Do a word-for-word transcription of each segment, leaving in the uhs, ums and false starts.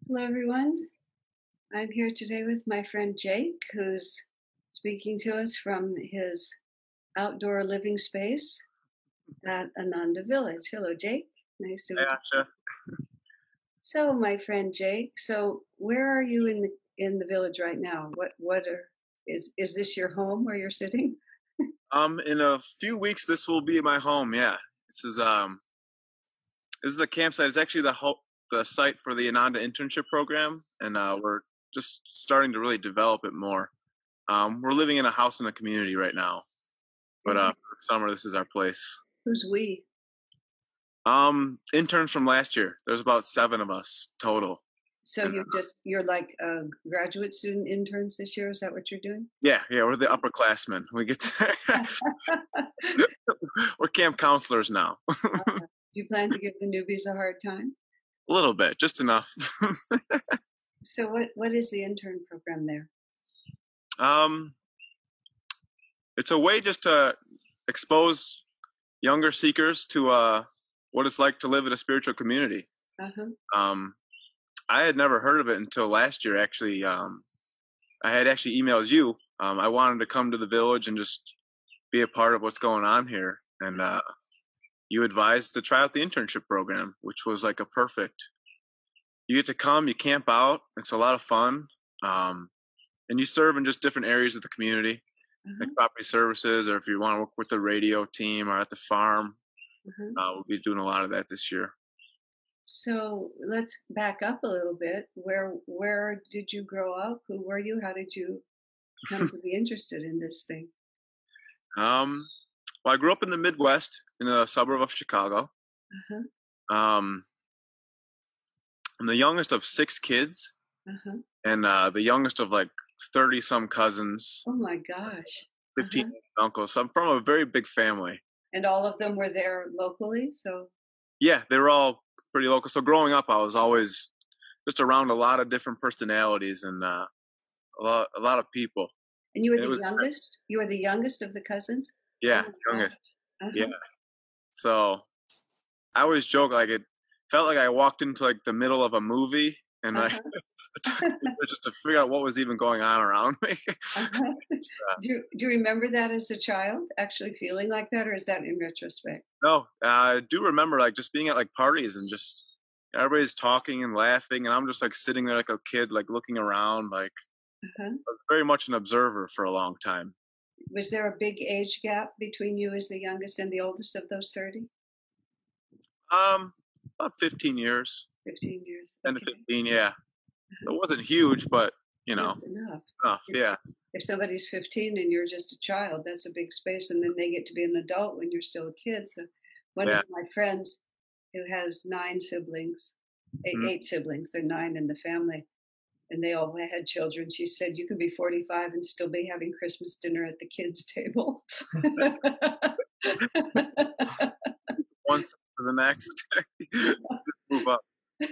Hello, everyone. I'm here today with my friend Jake, who's speaking to us from his outdoor living space at Ananda Village. Hello, Jake. Nice to meet Yeah, you. sure. So, my friend Jake, so where are you in the in the village right now? What what are is is this your home where you're sitting? Um, in a few weeks, this will be my home. Yeah, this is um, this is the campsite. It's actually the ho- the site for the Ananda internship program, and uh, we're just starting to really develop it more. Um, we're living in a house in a community right now, but And uh, who- for the summer, this is our place. who's we? Um, interns from last year. There's about seven of us total, So and you're just you're like uh, graduate student interns this year. Is that what you're doing? yeah, yeah, we're the upperclassmen. We get to, we're camp counselors now. Do you plan to give the newbies a hard time? A little bit, just enough. So what what is the intern program there? um, it's a way just to expose younger seekers to uh, what it's like to live in a spiritual community. Uh-huh. Um, I had never heard of it until last year. Actually, um, I had actually emailed you. Um, I wanted to come to the village and just be a part of what's going on here, and uh, you advised to try out the internship program, which was like a perfect. You get to come, you camp out. It's a lot of fun, um, and you serve in just different areas of the community, like Uh-huh. property services, or if you want to work with the radio team or at the farm. Uh-huh. Uh, we'll be doing a lot of that this year. So let's back up a little bit. Where where did you grow up? Who were you? How did you come to be interested in this thing? Um, well, I grew up in the Midwest in a suburb of Chicago. Uh-huh. Um, I'm the youngest of six kids, Uh-huh. and uh, the youngest of like thirty some cousins, Oh my gosh. fifteen Uh-huh. uncles. So I'm from a very big family. And all of them were there locally. So Yeah, they were all pretty local. So growing up, I was always just around a lot of different personalities and uh, a lot, a lot of people. and you were And it the was, youngest? You were the youngest of the cousins? Oh yeah, my youngest. gosh. Yeah. Uh-huh. So I always joke like it felt like I walked into like the middle of a movie, and I Uh-huh. just to figure out what was even going on around me. Uh-huh. uh, Do you, do you remember that as a child, actually feeling like that, or is that in retrospect? no, I do remember like just being at like parties and just everybody's talking and laughing, and I'm just like sitting there like a kid, like looking around, like Uh-huh. very much an observer for a long time. Was there a big age gap between you as the youngest and the oldest of those thirty? Um, about fifteen years, fifteen years. ten to Okay. fifteen, yeah. Uh-huh. It wasn't huge, but you know, That's enough. enough, If, yeah, if somebody's fifteen and you're just a child, that's a big space. And then they get to be an adult when you're still a kid. So one of yeah. my friends who has nine siblings, eight, Mhm. eight siblings, they're nine in the family, and they all had children. She said, you can be forty-five and still be having Christmas dinner at the kids' table. One step to the next, move up.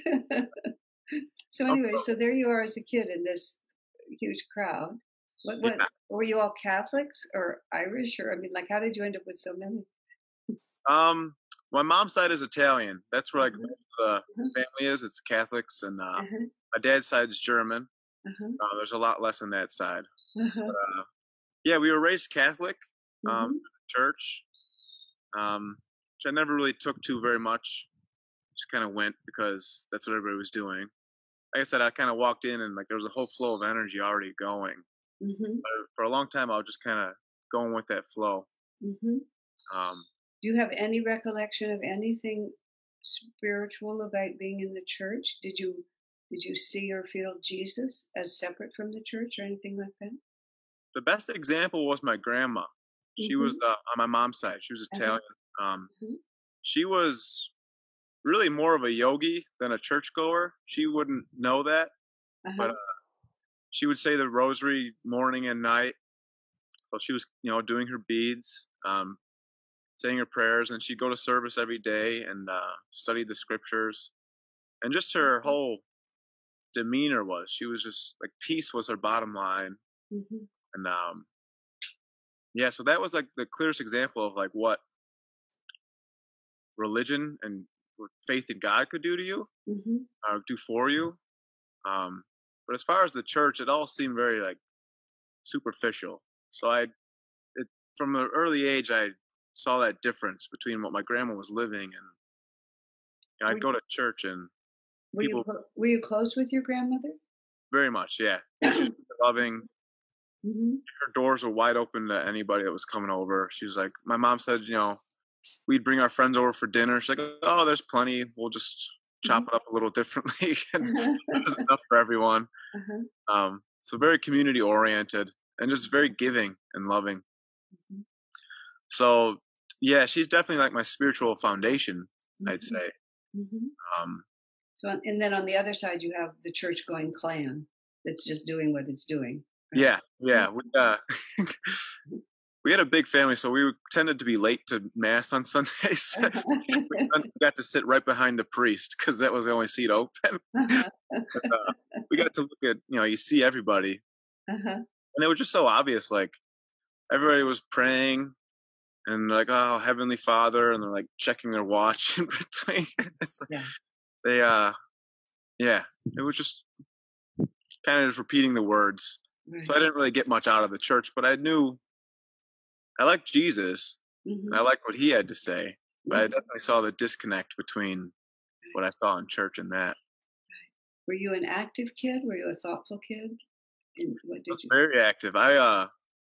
So Oh, anyway, so there you are as a kid in this huge crowd. What what yeah. were you all Catholics or Irish, or I mean, like, how did you end up with so many? Um, my mom's side is Italian. That's where like Uh-huh, most of uh-huh, the family is. It's Catholics, and uh, uh-huh, my dad's side is German. uh-huh, Uh, there's a lot less on that side. uh-huh, Uh, yeah, we were raised Catholic, um, mhm, church, um, which I never really took to very much. Just kind of went because that's what everybody was doing. Like I said, I kind of walked in and like there was a whole flow of energy already going. mhm, But for a long time, I was just kind of going with that flow. mhm. Um, Do you have any recollection of anything spiritual about being in the church? Did you did you see or feel Jesus as separate from the church or anything like that? the best example was my grandma. She was Mhm, uh, on my mom's side. She was uh-huh, Italian. Um, mhm, she was really more of a yogi than a churchgoer. She wouldn't know that, but uh-huh, uh, she would say the rosary morning and night while she was, you know, doing her beads, um, saying her prayers, and she'd go to service every day and uh, study the scriptures. And just her mhm, whole demeanor was she was just like peace was her bottom line. mhm, And um, yeah, so that was like the clearest example of like what religion and what faith in God could do to you, mhm, or do for you. Um, but as far as the church, it all seemed very like superficial. So I, it from an early age, I saw that difference between what my grandma was living and you know, Were I'd go to church and were you people clo- were you close with your grandmother? very much, yeah. She was loving. Hmm. Her doors were wide open to anybody that was coming over. She was like, my mom said, you know, we'd bring our friends over for dinner. She's like, oh, there's plenty. We'll just chop Hmm. it up a little differently, and there's Uh-huh. enough for everyone. Uh-huh. Um, so very community oriented and just very giving and loving. Mhm. So yeah, she's definitely like my spiritual foundation, I'd Mhm. say. Mhm. Um, So, on- and then on the other side, you have the church going clan that's just doing what it's doing, right? yeah, yeah. We, uh, we had a big family, so we tended to be late to mass on Sundays. We got to sit right behind the priest because that was the only seat open. Uh-huh. uh, we got to look at, you know, you see everybody, Uh-huh. and it was just so obvious. Like everybody was praying and like, oh, Heavenly Father, and they're like checking their watch in between. It's like, Yeah. they, uh, yeah, it was just kind of just repeating the words. So I Right. didn't really get much out of the church, but I knew I liked Jesus and I Hmm. liked what he had to say. But I Hmm. definitely saw the disconnect between what I saw in church and that. Were you an active kid? Were you a thoughtful kid? And what I was did you? very active. I uh,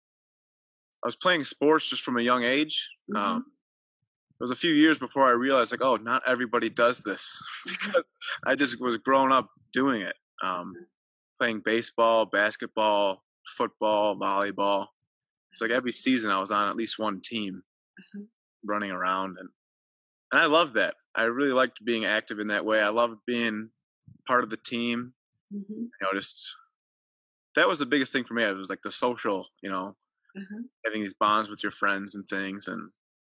I was playing sports just from a young age. Um, Hmm. it was a few years before I realized, like, oh, not everybody does this Uh-huh. because I just was growing up doing it. Um, playing baseball, basketball, football, volleyball. It's like every season I was on at least one team Uh-huh. running around and and I loved that. I really liked being active in that way. I loved being part of the team. Hmm. You know, just that was the biggest thing for me. It was like the social, you know, Uh-huh. having these bonds with your friends and things. And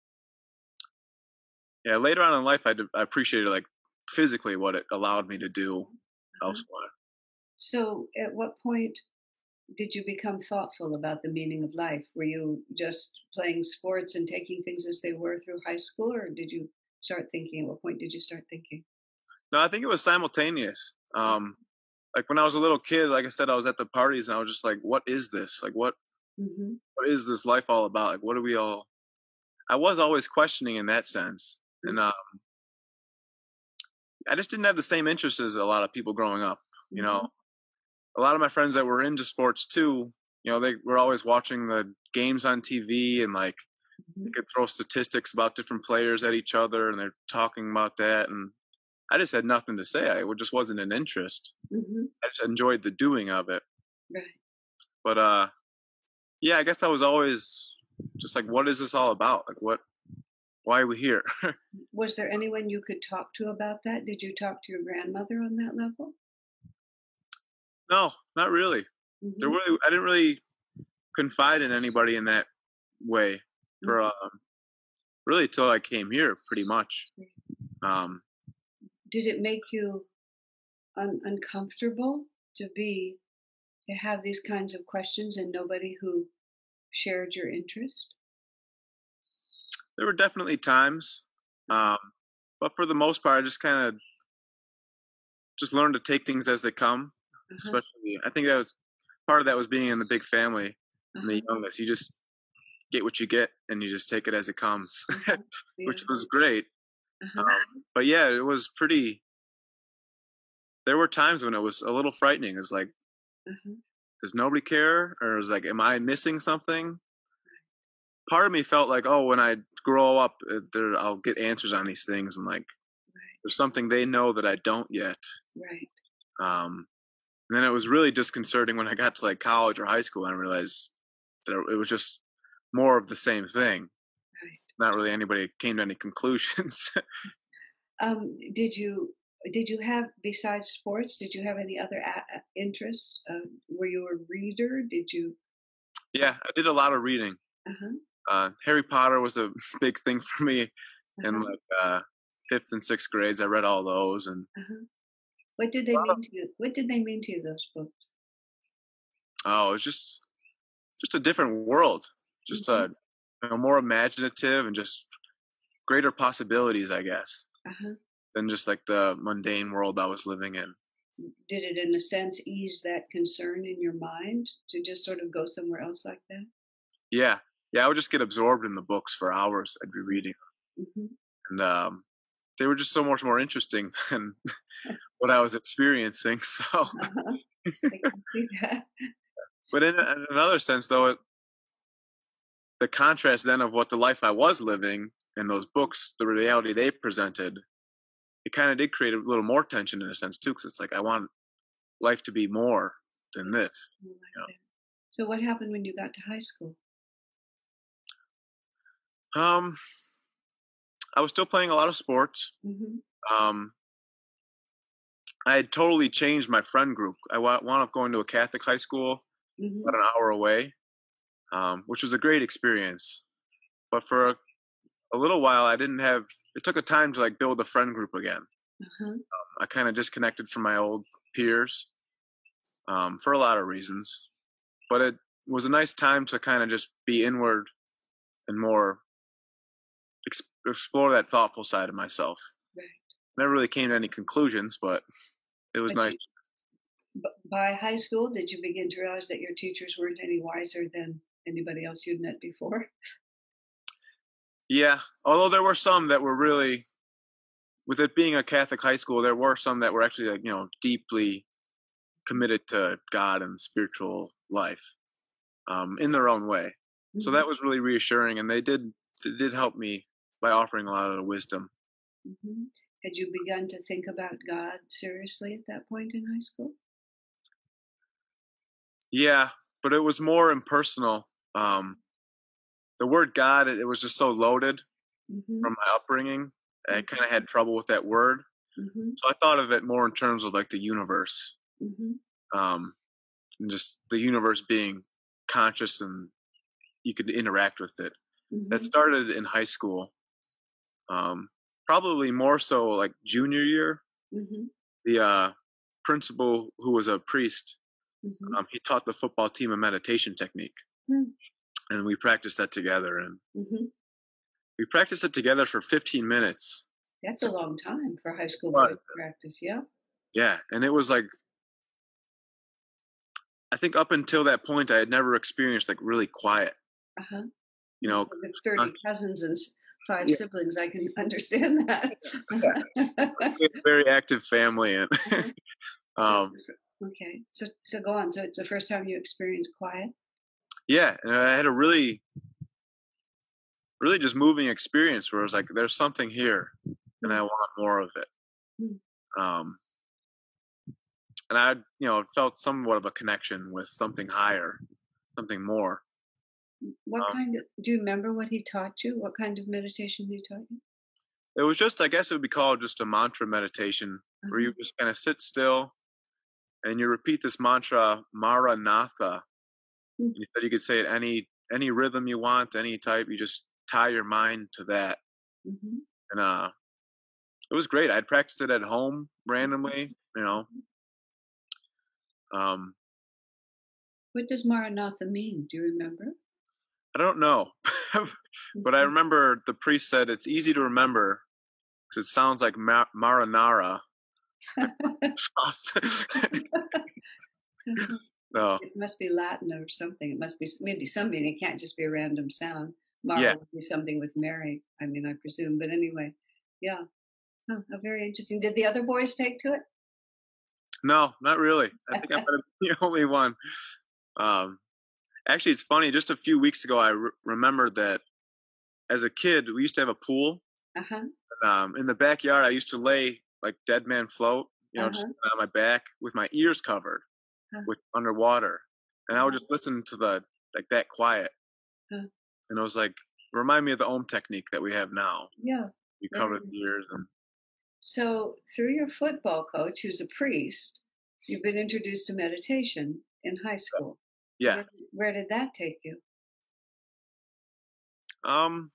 yeah, later on in life, I, d- I appreciated like physically what it allowed me to do Uh-huh. elsewhere. So, at what point did you become thoughtful about the meaning of life? Were you just playing sports and taking things as they were through high school, or did you start thinking? At what point did you start thinking? No, I think it was simultaneous. Um, like when I was a little kid, like I said, I was at the parties and I was just like, what is this? Like, what, Mm-hmm. what is this life all about? Like, what are we all, I was always questioning in that sense. And uh, I just didn't have the same interests as a lot of people growing up. You Mm-hmm. know, a lot of my friends that were into sports too, you know, they were always watching the games on T V and like Hmm. they could throw statistics about different players at each other and they're talking about that. And I just had nothing to say. I, it just wasn't an interest. Hmm. I just enjoyed the doing of it. Right. But uh, yeah, I guess I was always just like, what is this all about? Like, what, why are we here? Was there anyone you could talk to about that? Did you talk to your grandmother on that level? No, not really. There Hmm. really, I didn't really confide in anybody in that way for Hmm. um, really till I came here, pretty much. Um, Did it make you un- uncomfortable to be to have these kinds of questions and nobody who shared your interest? there were definitely times, um, but for the most part, I just kind of just learned to take things as they come. Uh-huh. Especially, I think that was part of that was being in the big family and the Uh-huh. youngest. You just get what you get, and you just take it as it comes, Uh-huh. Yeah. which was great. Uh-huh. Um, but yeah, it was pretty. There were times when it was a little frightening. It was like, Uh-huh. does nobody care, or it was like, am I missing something? Part of me felt like, oh, when I grow up, uh, there I'll get answers on these things, and like, there's something they know that I don't yet. Right. Um, and then it was really disconcerting when I got to like college or high school and I realized that it was just more of the same thing. Right. Not really anybody came to any conclusions. Um, did you did you have besides sports? Did you have any other a- a- interests? Uh, were you a reader? Did you? Yeah, I did a lot of reading. Uh huh. Uh, Harry Potter was a big thing for me Uh in huh. like uh, fifth and sixth grades. I read all those, and Uh huh. What did they mean to you? What did they mean to you? Those books. oh, it was just just a different world, just Mm-hmm. uh, you know, more imaginative and just greater possibilities, I guess, Uh huh. than just like the mundane world I was living in. did it in a sense ease that concern in your mind to just sort of go somewhere else like that? Yeah, yeah, I would just get absorbed in the books for hours. I'd be reading, Hmm. and um, they were just so much more interesting than what I was experiencing. So, Uh-huh. I can see that. but in, in another sense, though, it, the contrast then of what the life I was living and those books, the reality they presented, it kind of did create a little more tension in a sense too, because it's like I want life to be more than this. I like You that. So what happened when you got to high school? know? Um, I was still playing a lot of sports. Hmm. Um, I had totally changed my friend group. I wa- wound up going to a Catholic high school Hmm. about an hour away, um, which was a great experience. But for a, a little while, I didn't have. It took a time to like build a friend group again. Uh-huh. I kind of disconnected from my old peers um, for a lot of reasons. But it was a nice time to kind of just be inward and more ex- explore that thoughtful side of myself. Right. Never really came to any conclusions, but it was But nice. you, b- by high school, did you begin to realize that your teachers weren't any wiser than anybody else you'd met before? Yeah, although there were some that were really, with it being a Catholic high school, there were some that were actually like you know deeply committed to God and spiritual life um, in their own way. So Hmm. that was really reassuring, and they did they did help me by offering a lot of wisdom. Hmm. Had you begun to think about God seriously at that point in high school? Yeah, but it was more impersonal. Um, the word God, it, it was just so loaded Hmm. from my upbringing. I kind of had trouble with that word, Hmm. so I thought of it more in terms of like the universe, Hmm. um, and just the universe being conscious and you could interact with it. That Hmm. started in high school, um, probably more so like junior year. Hmm. The uh, principal, who was a priest, Hmm. um, he taught the football team a meditation technique, and we practiced that together. And Hmm. we practiced it together for fifteen minutes. That's a long time for high school boys But to practice. Yeah. yeah, and it was like I think up until that point, I had never experienced like really quiet. Uh-huh. You Well, know, with con- thirty cousins and s- five yeah, siblings, I can understand that. yeah, we had a very active family, and Uh-huh. So it's um, the fir- okay. So so go on. So it's the first time you experienced quiet. yeah, and I had a really, really just moving experience where I was like, "There's something here, and Hmm. I want more of it." Hmm. Um, and I, you know, felt somewhat of a connection with something higher, something more. What Um, kind of? Do you remember what he taught you? What kind of meditation he taught you? it was just, I guess, it would be called just a mantra meditation, where Uh-huh. you just kind of sit still and you repeat this mantra, Maranatha. Hmm. You said you could say it any any rhythm you want, any type. You just tie your mind to that, Hmm. and uh, it was great. I'd practice it at home randomly, you know. Um, What does Maranatha mean? Do you remember? I don't know, but I Mhm. remember the priest said it's easy to remember because it sounds like ma- marinara sauce. So It must be Latin or something. It must be maybe something. It can't just be a random sound. yeah, Mara would be something with Mary. I mean, I presume. But anyway, yeah. Oh, oh, very interesting. Did the other boys take to no, not really. I think I it? might have been the only one. Um, actually, it's funny. Just a few weeks ago, I re- remembered that as a kid, we used to have a pool. Uh-huh. Um, in the backyard, I used to lay like dead man float, you know, just Uh-huh. on my back with my ears covered with underwater, and I would Uh-huh. just listen to the like that quiet, Uh-huh. and it was like remind me of the Om technique that we have now. Yeah. You Very cover the nice. ears, and So, through your football coach, who's a priest, you've been introduced to meditation in high school. yeah. Where, where did that take you? Um,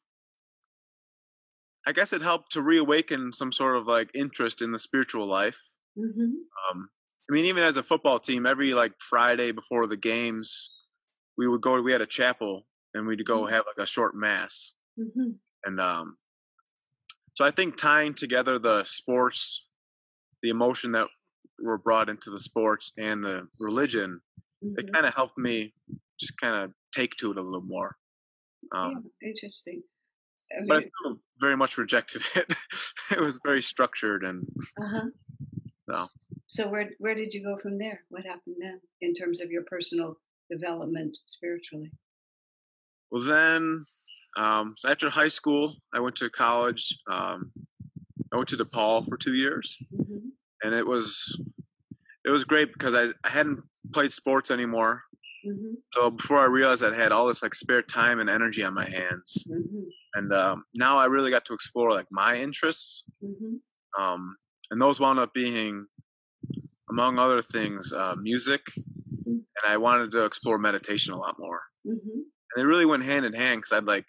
I guess it helped to reawaken some sort of like interest in the spiritual life. Mm-hmm. Um, I mean, even as a football team, every like Friday before the games, we would go. We had a chapel, and we'd go have like a short mass, Mm-hmm. and um, so I think tying together the sports, the emotion that were brought into the sports and the religion, it Mm-hmm. kind of helped me just kind of take to it a little more. Um, Yeah, interesting. I but I mean, still very much rejected it. It was very structured, and uh-huh. so. So where where did you go from there? What happened then in terms of your personal development spiritually? Well, then um, so after high school, I went to college. Um, I went to DePaul for two years, Mm-hmm. and it was it was great because I, I hadn't played sports anymore. Mm-hmm. So before I realized I had all this like spare time and energy on my hands, Mm-hmm. and um, now I really got to explore like my interests, Mm-hmm. um, and those wound up being, among other things, uh, music, and I wanted to explore meditation a lot more. Mm-hmm. And they really went hand in hand because I'd like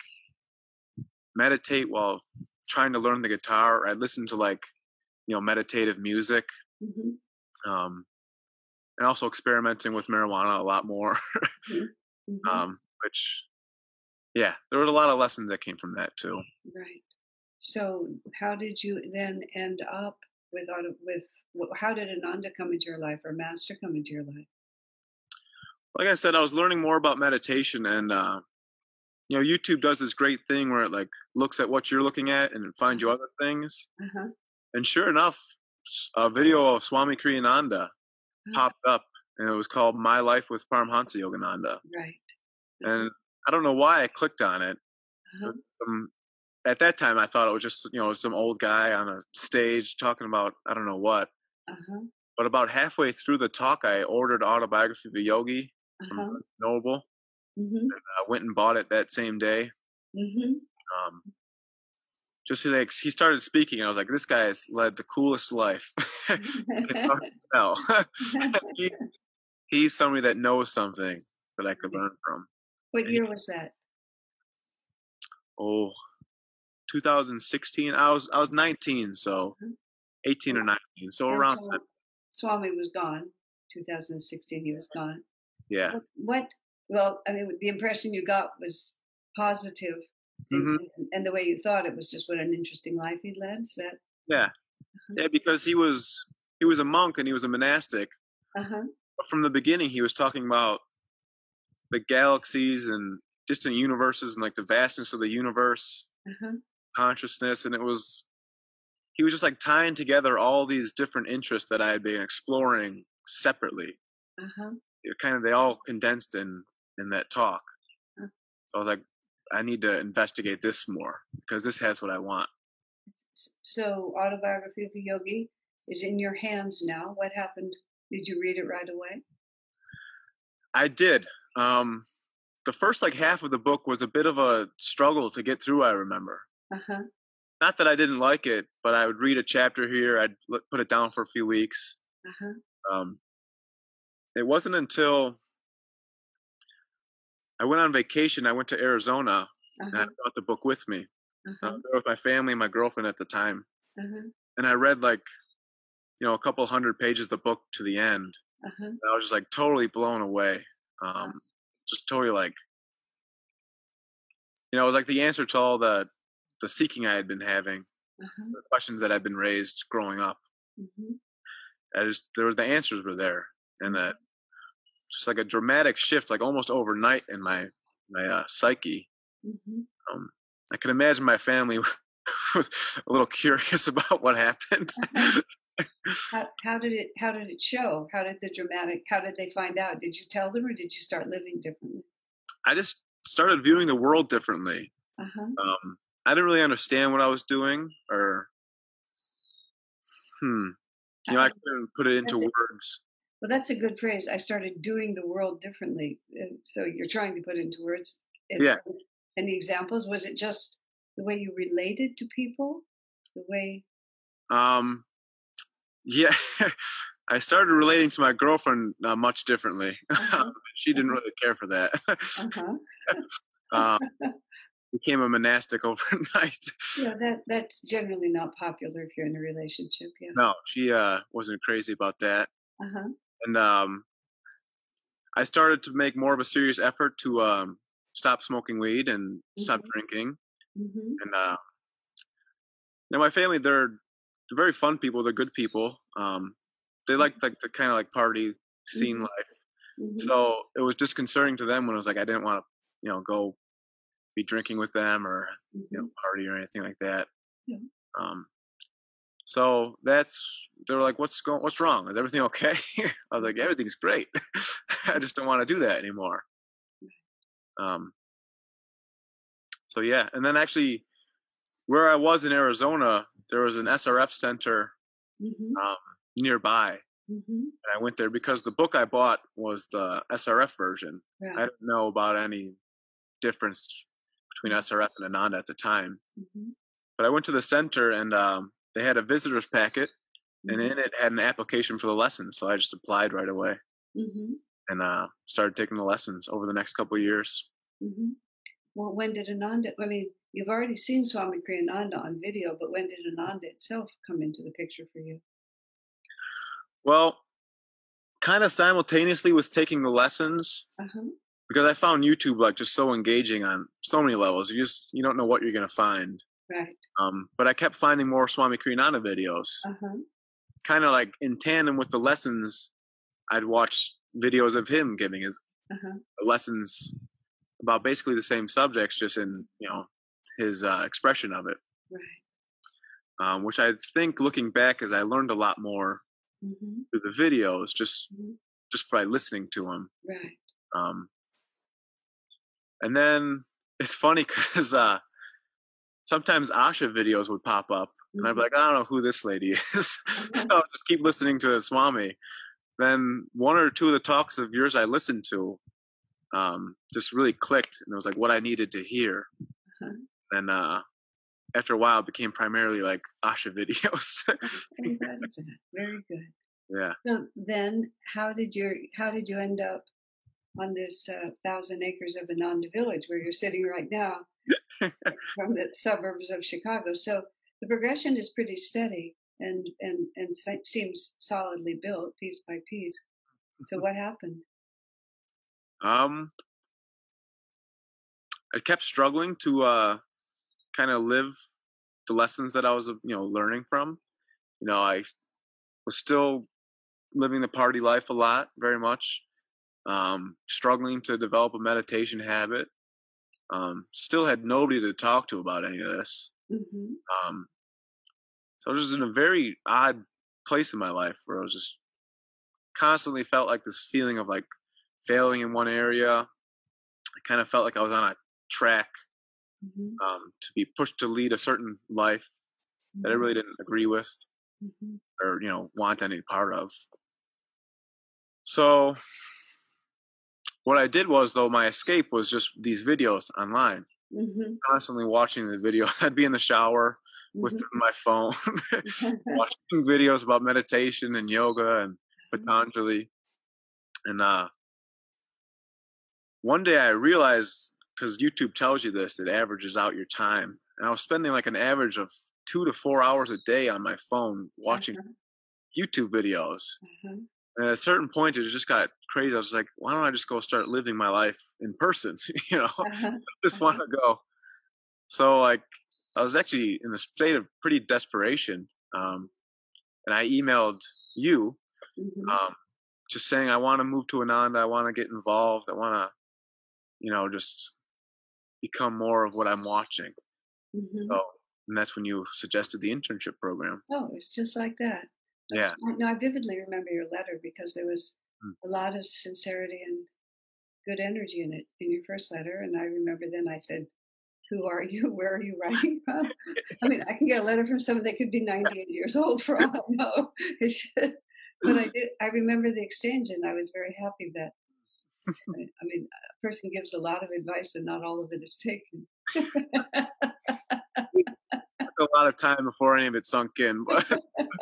meditate while trying to learn the guitar. I'd listen to like you know meditative music, Mm-hmm. um, and also experimenting with marijuana a lot more. Mm-hmm. um, which, yeah, there was a lot of lessons that came from that too. Right. So how did you then end up with auto, with wh- how did Ananda come into your life or Master come into your life? Like I said, I was learning more about meditation, and uh, you know, YouTube does this great thing where it like looks at what you're looking at and it finds you other things. Uh-huh. And sure enough, a video of Swami Kriyananda Uh-huh. popped up, and it was called "My Life with Paramhansa Yogananda." Right. And I don't know why I clicked on it. Uh-huh. Um, at that time, I thought it was just you know some old guy on a stage talking about I don't know what. Uh-huh. But about halfway through the talk, I ordered Autobiography of a Yogi from Uh-huh. Noble. Mm-hmm. I went and bought it that same day. Mm-hmm. Um, just so like he started speaking, I was like, this guy has led the coolest life. It's hard to tell. he, he's somebody that knows something that I could learn from. What And year he, was that? oh, two thousand sixteen. I was I was nineteen, so eighteen or nineteen. So And around that. so Swami was gone. two thousand sixteen, he was gone. Yeah. What, what? Well, I mean, the impression you got was positive, and, hmm and the way you thought it was just what an interesting life he'd led. Is that? Yeah. Uh-huh. Yeah, because he was he was a monk and he was a monastic. Uh-huh. But from the beginning, he was talking about the galaxies and distant universes and like the vastness of the universe, Uh-huh. consciousness, and it was he was just like tying together all these different interests that I had been exploring separately. Uh-huh. It kind of they all condensed in in that talk. Uh-huh. So I was like, I need to investigate this more because this has what I want. So, Autobiography of a Yogi is in your hands now. What happened? Did you read it right away? I did. Um, the first like half of the book was a bit of a struggle to get through. I remember. Uh-huh. Not that I didn't like it, but I would read a chapter here. I'd put it down for a few weeks. Uh-huh. Um, it wasn't until I went on vacation. I went to Arizona, Uh-huh. and I brought the book with me. Uh-huh. I was there with my family and my girlfriend at the time, Uh-huh. and I read like you know a couple hundred pages of the book to the end. Uh-huh. And I was just like totally blown away. Um, just totally like you know it was like the answer to all the the seeking I had been having, Uh-huh. the questions that had been raised growing up. Mm-hmm. I just there were the answers were there, and that just like a dramatic shift, like almost overnight in my my uh, psyche. Mm-hmm. Um, I can imagine my family was a little curious about what happened. Uh-huh. How, how did it how did it show? How did the dramatic how did they find out? Did you tell them or did you start living differently? I just started viewing the world differently. Uh-huh. Um, I didn't really understand what I was doing, or hmm, you know, I couldn't put it into That's a, words. well, that's a good phrase. I started doing the world differently. Uh, So you're trying to put it into words. Is Yeah. there any examples? Was it just the way you related to people? The way Um, yeah, I started relating to my girlfriend uh, much differently. Uh-huh. She didn't Uh-huh. really care for that. Uh-huh. um, became a monastic overnight. Yeah, that that's generally not popular if you're in a relationship. Yeah. No, she uh, wasn't crazy about that. Uh-huh. And um, I started to make more of a serious effort to um, stop smoking weed and stop Mm-hmm. drinking. Mm-hmm. And uh, now my family, they're they're very fun people. They're good people. Um, they liked like the kind of like party scene Mhm. life. Mhm. So it was disconcerting to them when it was like I didn't want to, you know, go be drinking with them or you know Mhm. party or anything like that. Yeah. Um, so that's they were like, "What's going? What's wrong? Is everything okay?" I was like, "Everything's great. I just don't want to do that anymore." Um, so yeah, and then actually, where I was in Arizona, there was an S R F center Mhm. um, nearby, Mhm. and I went there because the book I bought was the S R F version. I Right. didn't know about any difference between Mhm. S R F and Ananda at the time. Mhm. But I went to the center and um, they had a visitor's packet, and Mhm. in it had an application for the lessons. So I just applied right away Mhm. and uh, started taking the lessons over the next couple of years. Mhm. Well, when did Ananda, I mean, you've already seen Swami Kriyananda on video, but when did Ananda itself come into the picture for you? Well, kind of simultaneously with taking the lessons, Uh-huh. because I found YouTube like just so engaging on so many levels. You just you don't know what you're gonna find. Right. Um, but I kept finding more Swami Kriyananda videos. Uh-huh. Kind of like in tandem with the lessons, I'd watch videos of him giving his Uh-huh. lessons about basically the same subjects, just in you know his uh, expression of it. Right. Um, which I think, looking back, is I learned a lot more Mhm. through the videos just Mhm. just by listening to him. Right. Um, and then it's funny because uh, sometimes Asha videos would pop up, and I'd be Mhm. like, I don't know who this lady is, so Uh-huh. I'll just keep listening to Swami. Then one or two of the talks of yours I listened to um, just really clicked, and it was like what I needed to hear. Uh-huh. And uh, after a while, it became primarily like Asha videos. Oh, I'm glad of that. Very good. Yeah. So then how did your how did you end up on this uh, thousand acres of Ananda Village where you're sitting right now from the suburbs of Chicago? So the progression is pretty steady and and and se- seems solidly built piece by piece. So what happened? um, I kept struggling to uh, kind of live the lessons that I was, you know, learning from. You know, I was still living the party life a lot, very much. Um, struggling to develop a meditation habit. Um, still had nobody to talk to about any of this. Mm-hmm. Um, so I was just in a very odd place in my life where I was just constantly felt like this feeling of like failing in one area. I kind of felt like I was on a track Mm-hmm. um, to be pushed to lead a certain life that I Mm-hmm. really didn't agree with Mm-hmm. or you know want any part of. So what I did was though my escape was just these videos online. Mm-hmm. Constantly watching the videos. I'd be in the shower with Mm-hmm. my phone, watching videos about meditation and yoga and Patanjali. And uh, one day I realized, because YouTube tells you this, it averages out your time. And I was spending like an average of two to four hours a day on my phone watching Uh-huh. YouTube videos. Uh-huh. And at a certain point, it just got crazy. I was like, why don't I just go start living my life in person? you know, I Uh-huh. just want Uh-huh. to go. So like, I was actually in a state of pretty desperation. Um, and I emailed you, Mm-hmm. um, just saying, I want to move to Ananda. I want to get involved. I want to, you know, just become more of what I'm watching. Mm-hmm. So, and that's when you suggested the internship program. Oh, it's just like that. That's Yeah. no, I vividly remember your letter because there was Mm. a lot of sincerity and good energy in it in your first letter. And I remember then I said, who are you? Where are you writing from? I mean, I can get a letter from someone that could be ninety-eight years old for all I know. It's just- but I did. I remember the exchange, and I was very happy that. I mean, a person gives a lot of advice, and not all of it is taken. It took a lot of time before any of it sunk in. But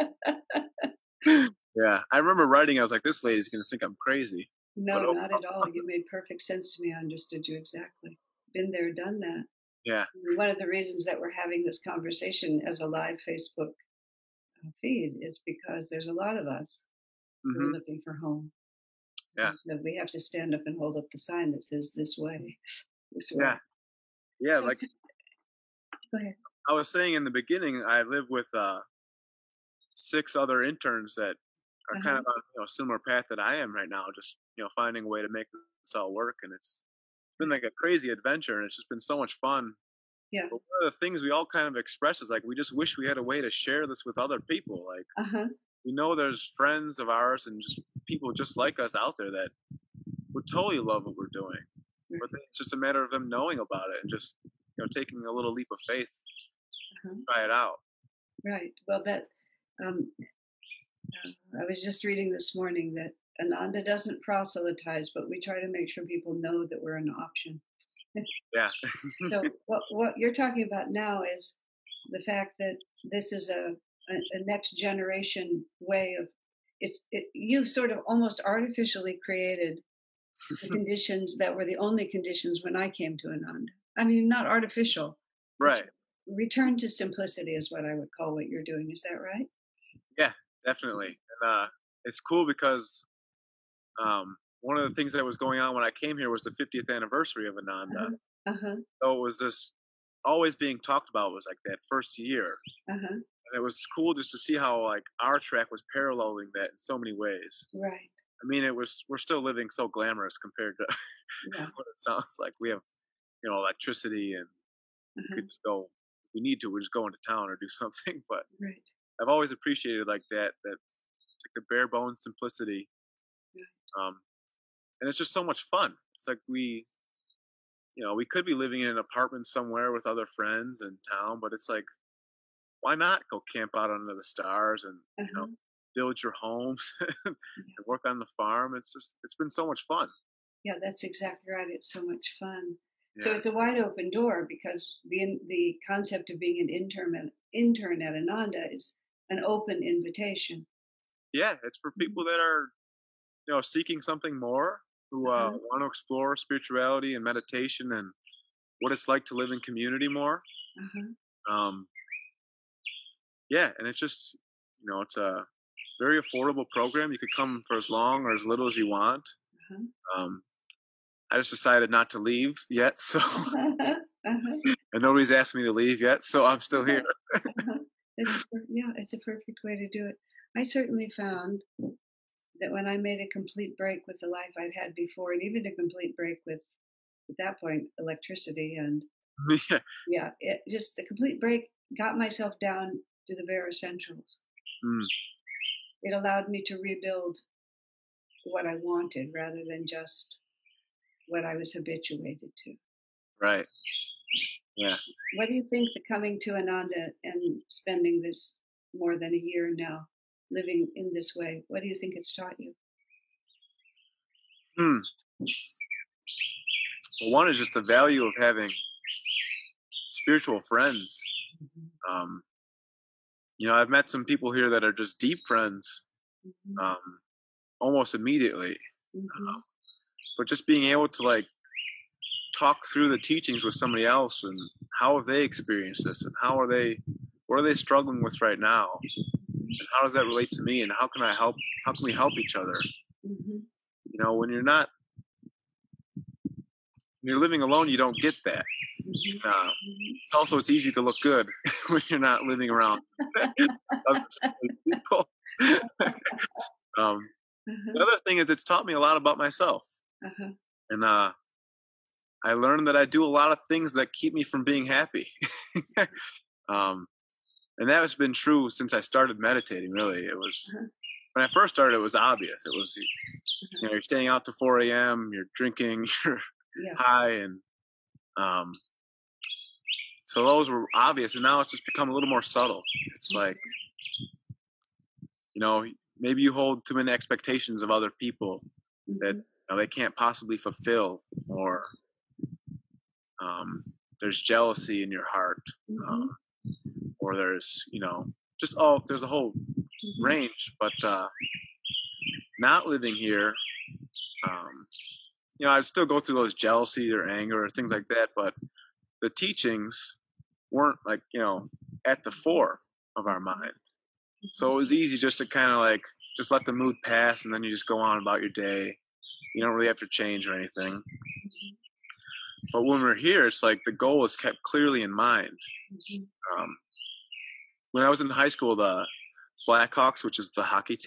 yeah, I remember writing. I was like, this lady's going to think I'm crazy. But No, oh, not at all. You made perfect sense to me. I understood you exactly. Been there, done that. yeah. One of the reasons that we're having this conversation as a live Facebook uh, feed is because there's a lot of us who are hmm looking for home. Yeah. That we have to stand up and hold up the sign that says this way, this way. Yeah. Yeah. So Like t- go ahead. I was saying in the beginning, I live with uh, six other interns that are kind Uh-huh. of on, you know, a similar path that I am right now, just, you know, finding a way to make this all work. And it's been like a crazy adventure, and it's just been so much fun. Yeah. But one of the things we all kind of express is like we just wish we had a way to share this with other people. Like Uh-huh. we know there's friends of ours and just people just like us out there that would totally love what we're doing, Right. but then it's just a matter of them knowing about it and just, you know, taking a little leap of faith Uh-huh. to try it out. Right. Well, that um, uh, I was just reading this morning that Ananda doesn't proselytize, but we try to make sure people know that we're an option. Yeah. So what what you're talking about now is the fact that this is a a, a next generation way of it's it, you've sort of almost artificially created the conditions that were the only conditions when I came to Ananda. I mean, not artificial. But Right. return to simplicity is what I would call what you're doing. Is that right? Yeah, definitely. And uh, it's cool because um, one of the things that was going on when I came here was the fiftieth anniversary of Ananda. Uh-huh. Uh-huh. So it was this always being talked about was like that first year. Uh-huh. And it was cool just to see how like our track was paralleling that in so many ways. Right. I mean, it was we're still living so glamorous compared to Yeah. what it sounds like. We have, you know, electricity and we Uh-huh. could just go if we need to, we just go into town or do something. But Right. I've always appreciated like that, that like the bare bones simplicity. Yeah. Um, and it's just so much fun. It's like we, you know, we could be living in an apartment somewhere with other friends in town, but it's like, why not go camp out under the stars and, you know, Uh-huh. build your homes and Yeah. work on the farm? It's just, it's been so much fun. Yeah, that's exactly right. It's so much fun. So Yeah. it's a wide open door because the the concept of being an intern at, intern at Ananda is an open invitation. Yeah. It's for people that are, you know, seeking something more, who uh, Uh-huh. want to explore spirituality and meditation and what it's like to live in community more. Uh-huh. Um, yeah. And it's just, you know, it's a very affordable program. You could come for as long or as little as you want. Uh-huh. Um, I just decided not to leave yet, so Uh-huh. Uh-huh. and nobody's asked me to leave yet, so I'm still here. Uh-huh. It's a, per- yeah, it's a perfect way to do it. I certainly found that when I made a complete break with the life I'd had before, and even a complete break with, at that point, electricity and Yeah. yeah, it just a complete break, got myself down to the bare essentials. Mm, It allowed me to rebuild what I wanted rather than just what I was habituated to. right. Yeah. What do you think the coming to Ananda and spending this more than a year now living in this way, what do you think it's taught you? Hmm. Well, one is just the value of having spiritual friends. Mhm. Um, you know, I've met some people here that are just deep friends, Mhm. um, almost immediately. Mhm. But just being able to like talk through the teachings with somebody else and how have they experienced this and how are they, what are they struggling with right now, and how does that relate to me, and how can I help? How can we help each other? Mhm. You know, when you're not, when you're living alone, you don't get that. Mhm. Uh, Mhm. it's also it's easy to look good when you're not living around other people. um, the Uh-huh. other thing is it's taught me a lot about myself, Uh-huh. and uh, I learned that I do a lot of things that keep me from being happy. um, and that has been true since I started meditating. Really, it was Uh-huh. when I first started. It was obvious. It was, you Uh-huh. know, you're staying out to four a m. You're drinking. You're Yeah. high, and um, so those were obvious. And now it's just become a little more subtle. It's like, you know, maybe you hold too many expectations of other people that, Mhm. you know, they can't possibly fulfill, or um, there's jealousy in your heart, Mhm. um, or there's, you know, just oh, there's a whole Mhm. range. But uh, not living here, um, you know, I'd still go through those jealousy or anger or things like that. But the teachings weren't like, you know, at the fore of our mind. So it was easy just to kind of like just let the mood pass, and then you just go on about your day. You don't really have to change or anything. But when we're here, it's like the goal is kept clearly in mind. Mhm. Um, when I was in high school, the Blackhawks, which is the hockey team,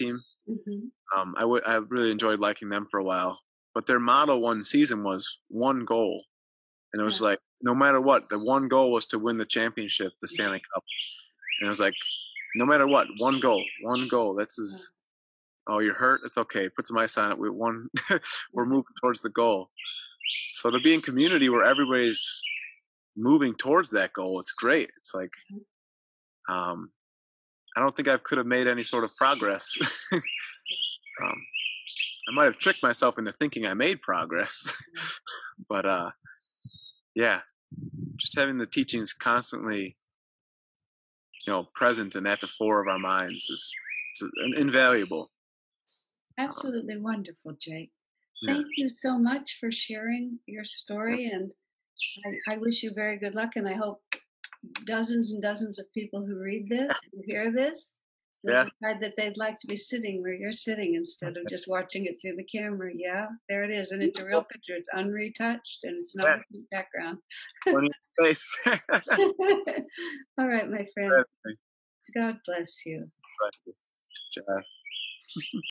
Mhm. Um, I would I really enjoyed liking them for a while, but their motto one season was one goal, and it was Yeah. like no matter what, the one goal was to win the championship, the Stanley Cup, and it was like no matter what, one goal, one goal. That's Yeah. as oh you're hurt, it's okay. Put some ice on it. We one, we're Yeah. moving towards the goal. So to be in community where everybody's moving towards that goal, it's great. It's like Mhm. um, I don't think I could have made any sort of progress. um, I might have tricked myself into thinking I made progress, Yeah. but uh, yeah, just having the teachings constantly, you know, present and at the fore of our minds is it's invaluable. Um, Absolutely wonderful, Jake. yeah, Thank you so much for sharing your yeah, story, and I, I wish you very good luck. And I hope dozens and dozens of people who read this, who hear this, will yeah. decide that they'd like to be sitting where you're sitting instead of just watching it through the camera. Yeah, there it is. And it's a real picture. It's unretouched and it's not Yeah, a cute background. funny face. All right, my friend. God bless you. But, uh,